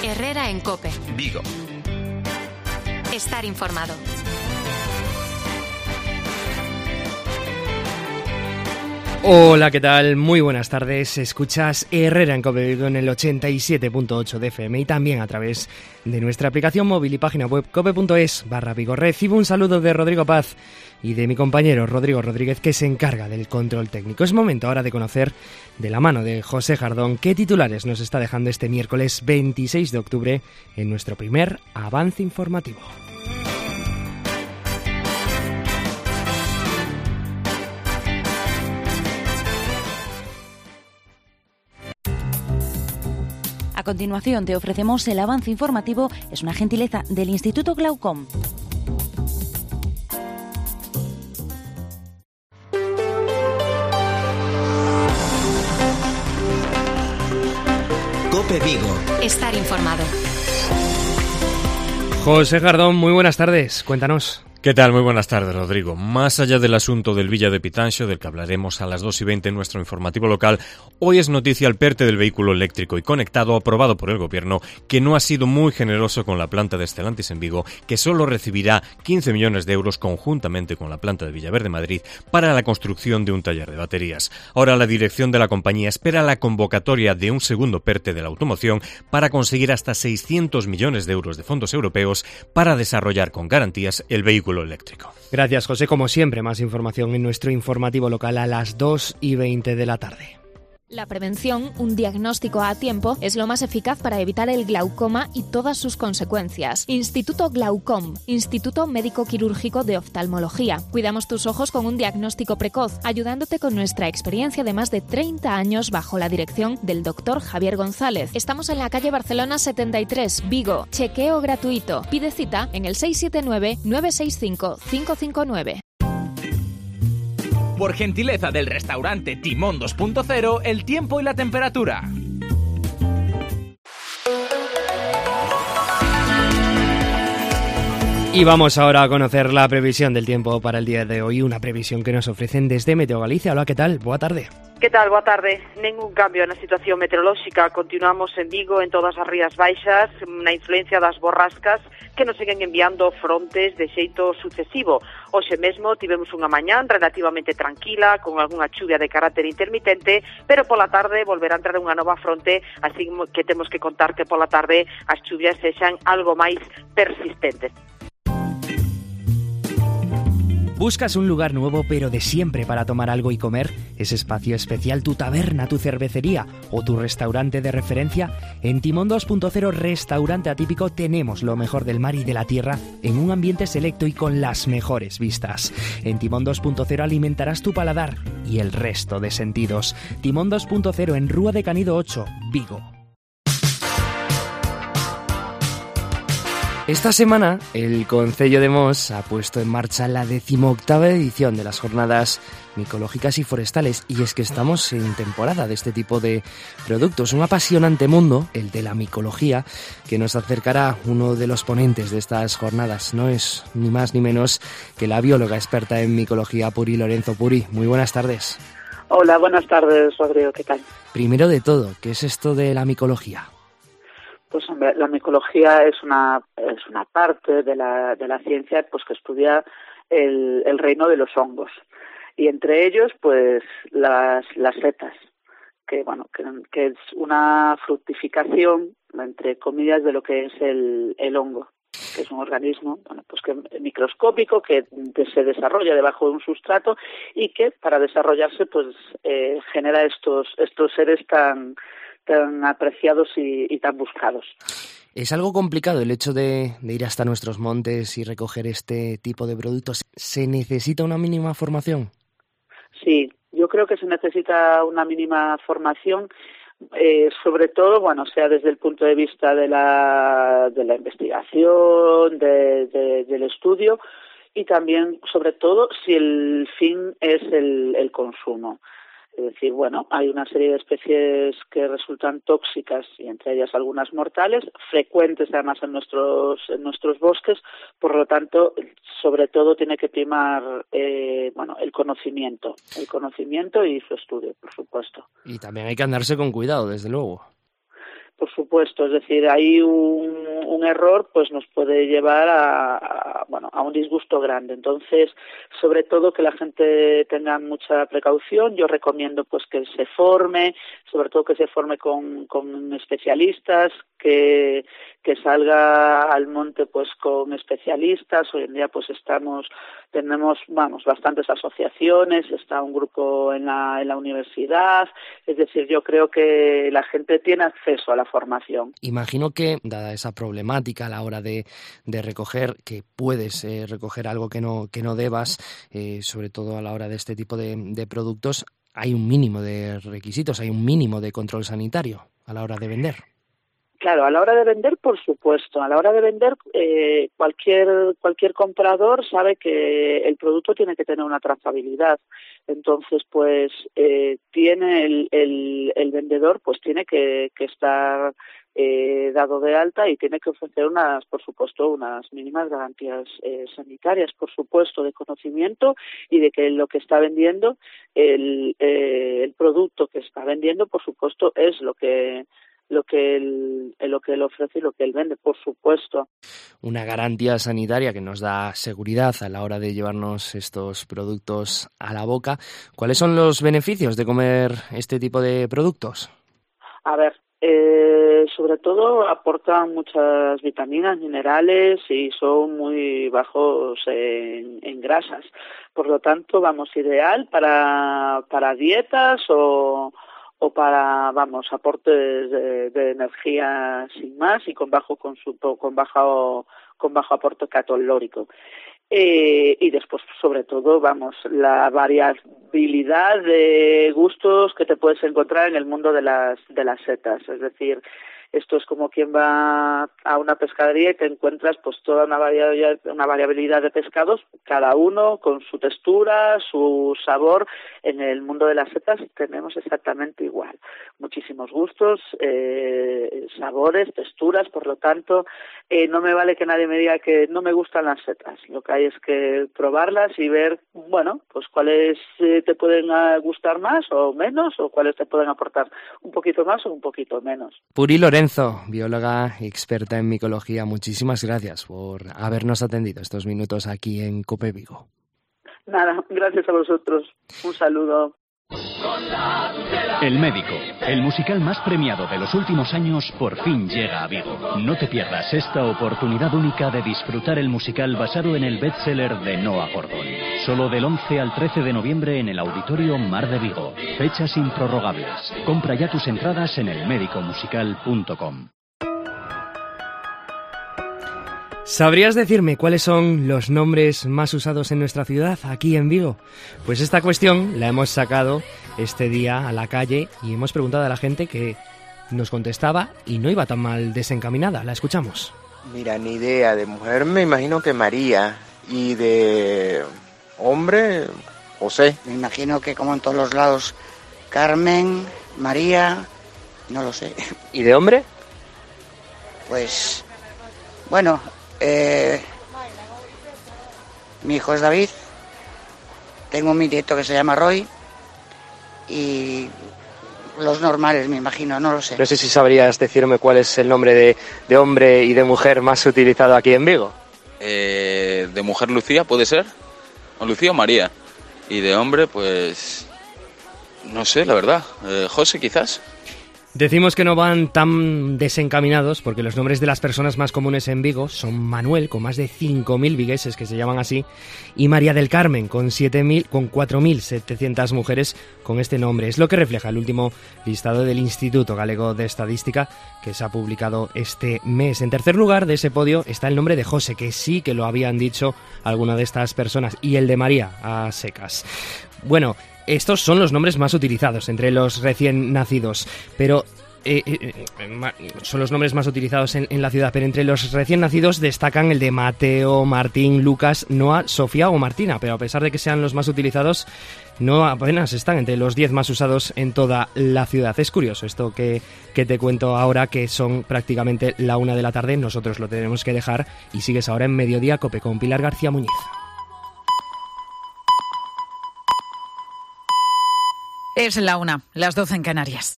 Herrera en COPE. Vigo. Estar informado. Hola, ¿qué tal? Muy buenas tardes. Escuchas Herrera en COPE Vigo en el 87.8 de FM y también a través de nuestra aplicación móvil y página web cope.es/Vigo. Recibo un saludo de Rodrigo Paz y de mi compañero Rodrigo Rodríguez, que se encarga del control técnico. Es momento ahora de conocer, de la mano de José Jardón, qué titulares nos está dejando este miércoles 26 de octubre en nuestro primer avance informativo. A continuación te ofrecemos el avance informativo, es una gentileza del Instituto Glaucom. COPE Vigo. Estar informado. José Jardón, muy buenas tardes. Cuéntanos. ¿Qué tal? Muy buenas tardes, Rodrigo. Más allá del asunto del Villa de Pitanxo, del que hablaremos a las 2:20 en nuestro informativo local, hoy es noticia el PERTE del vehículo eléctrico y conectado aprobado por el Gobierno, que no ha sido muy generoso con la planta de Stellantis en Vigo, que solo recibirá 15 millones de euros conjuntamente con la planta de Villaverde Madrid para la construcción de un taller de baterías. Ahora la dirección de la compañía espera la convocatoria de un segundo PERTE de la automoción para conseguir hasta 600 millones de euros de fondos europeos para desarrollar con garantías el vehículo eléctrico. Gracias, José. Como siempre, más información en nuestro informativo local a las 2:20 de la tarde. La prevención, un diagnóstico a tiempo, es lo más eficaz para evitar el glaucoma y todas sus consecuencias. Instituto Glaucom, Instituto Médico Quirúrgico de Oftalmología. Cuidamos tus ojos con un diagnóstico precoz, ayudándote con nuestra experiencia de más de 30 años bajo la dirección del Dr. Javier González. Estamos en la calle Barcelona 73, Vigo. Chequeo gratuito. Pide cita en el 679-965-559. Por gentileza del restaurante Timón 2.0, el tiempo y la temperatura. Y vamos ahora a conocer la previsión del tiempo para el día de hoy, una previsión que nos ofrecen desde Meteo Galicia. Hola, ¿qué tal? Boa tarde. Que tal? Boa tarde. Ningún cambio na situación meteorolóxica. Continuamos en Vigo, en todas as rías baixas, na influencia das borrascas que nos siguen enviando frontes de xeito sucesivo. Hoxe mesmo tivemos unha mañán relativamente tranquila, con algunha chuvia de carácter intermitente, pero pola tarde volverá a entrar unha nova fronte, así que temos que contar que pola tarde as chuvias sexan algo máis persistentes. ¿Buscas un lugar nuevo pero de siempre para tomar algo y comer? ¿Ese espacio especial, tu taberna, tu cervecería o tu restaurante de referencia? En Timón 2.0 Restaurante Atípico tenemos lo mejor del mar y de la tierra en un ambiente selecto y con las mejores vistas. En Timón 2.0 alimentarás tu paladar y el resto de sentidos. Timón 2.0 en Rúa de Canido 8, Vigo. Esta semana, el Concello de Mos ha puesto en marcha la 18ª edición de las Jornadas Micológicas y Forestales, y es que estamos en temporada de este tipo de productos. Un apasionante mundo, el de la micología, que nos acercará uno de los ponentes de estas jornadas. No es ni más ni menos que la bióloga experta en micología, Puri Lorenzo. Puri, muy buenas tardes. Hola, buenas tardes, Rodrigo, ¿qué tal? Primero de todo, ¿qué es esto de la micología? Pues hombre, la micología es una parte de la ciencia pues que estudia el reino de los hongos, y entre ellos pues las setas, que es una fructificación, entre comillas, de lo que es el hongo, que es un organismo que microscópico que se desarrolla debajo de un sustrato y que para desarrollarse pues genera estos seres tan apreciados y tan buscados. ¿Es algo complicado el hecho de ir hasta nuestros montes y recoger este tipo de productos? ¿Se necesita una mínima formación? Sí, yo creo que se necesita una mínima formación, sobre todo, sea desde el punto de vista de la investigación, del estudio, y también, sobre todo, si el fin es el consumo. Es decir, hay una serie de especies que resultan tóxicas, y entre ellas algunas mortales, frecuentes además en nuestros bosques. Por lo tanto, sobre todo tiene que primar el conocimiento y su estudio, por supuesto. Y también hay que andarse con cuidado, desde luego. por supuesto. Es decir, hay un error, pues nos puede llevar a un disgusto grande. Entonces, sobre todo que la gente tenga mucha precaución. Yo recomiendo pues que se forme, sobre todo que se forme con especialistas, que salga al monte pues con especialistas. Hoy en día pues tenemos bastantes asociaciones, está un grupo en la universidad. Es decir, yo creo que la gente tiene acceso a la formación. Imagino que, dada esa problemática a la hora de recoger, que puedes recoger algo que no debas, sobre todo a la hora de este tipo de productos, hay un mínimo de requisitos, hay un mínimo de control sanitario a la hora de vender. Claro, a la hora de vender, por supuesto. A la hora de vender, cualquier comprador sabe que el producto tiene que tener una trazabilidad. Entonces, pues, tiene el vendedor, pues, tiene que estar dado de alta y tiene que ofrecer por supuesto, unas mínimas garantías sanitarias, por supuesto, de conocimiento y de que lo que está vendiendo, el producto que está vendiendo, por supuesto, es lo que él ofrece y lo que él vende, por supuesto. Una garantía sanitaria que nos da seguridad a la hora de llevarnos estos productos a la boca. ¿Cuáles son los beneficios de comer este tipo de productos? A ver, sobre todo aportan muchas vitaminas, minerales y son muy bajos en grasas. Por lo tanto, ideal para dietas o para, aportes de energía sin más y con bajo aporte calórico. Y después, sobre todo, la variabilidad de gustos que te puedes encontrar en el mundo de las setas. Es decir, esto es como quien va a una pescadería y te encuentras pues toda una variabilidad de pescados, cada uno con su textura, su sabor. En el mundo de las setas tenemos exactamente igual. Muchísimos gustos, sabores, texturas, por lo tanto, no me vale que nadie me diga que no me gustan las setas. Lo que hay es que probarlas y ver, pues cuáles te pueden gustar más o menos, o cuáles te pueden aportar un poquito más o un poquito menos. Puri Lorenzo, bióloga experta en micología, muchísimas gracias por habernos atendido estos minutos aquí en COPE Vigo. Nada, gracias a vosotros. Un saludo. El Médico, el musical más premiado de los últimos años, por fin llega a Vigo. No te pierdas esta oportunidad única de disfrutar el musical basado en el bestseller de Noah Gordon. Solo del 11 al 13 de noviembre en el Auditorio Mar de Vigo. Fechas improrrogables. Compra ya tus entradas en elmedicomusical.com. ¿Sabrías decirme cuáles son los nombres más usados en nuestra ciudad, aquí en Vigo? Pues esta cuestión la hemos sacado este día a la calle y hemos preguntado a la gente que nos contestaba y no iba tan mal desencaminada. La escuchamos. Mira, ni idea. De mujer me imagino que María y de hombre, José. Me imagino que como en todos los lados, Carmen, María, no lo sé. ¿Y de hombre? Pues, bueno... mi hijo es David, tengo mi nieto que se llama Roy y los normales, me imagino, no lo sé. No sé si sabrías decirme cuál es el nombre de hombre y de mujer más utilizado aquí en Vigo. De mujer Lucía, ¿puede ser? ¿O Lucía o María? Y de hombre, pues... no sé, la verdad. José, quizás. Decimos que no van tan desencaminados porque los nombres de las personas más comunes en Vigo son Manuel, con más de 5.000 vigueses que se llaman así, y María del Carmen, con 4.700 mujeres con este nombre. Es lo que refleja el último listado del Instituto Galego de Estadística que se ha publicado este mes. En tercer lugar de ese podio está el nombre de José, que sí que lo habían dicho alguna de estas personas, y el de María, a secas. Bueno, estos son los nombres más utilizados entre los recién nacidos, pero son los nombres más utilizados en la ciudad, pero entre los recién nacidos destacan el de Mateo, Martín, Lucas, Noa, Sofía o Martina, pero a pesar de que sean los más utilizados, no apenas están entre los 10 más usados en toda la ciudad. Es curioso esto que te cuento ahora, que son prácticamente la 1 de la tarde, nosotros lo tenemos que dejar y sigues ahora en Mediodía Cope con Pilar García Muñiz. Es la 1, las 12 en Canarias.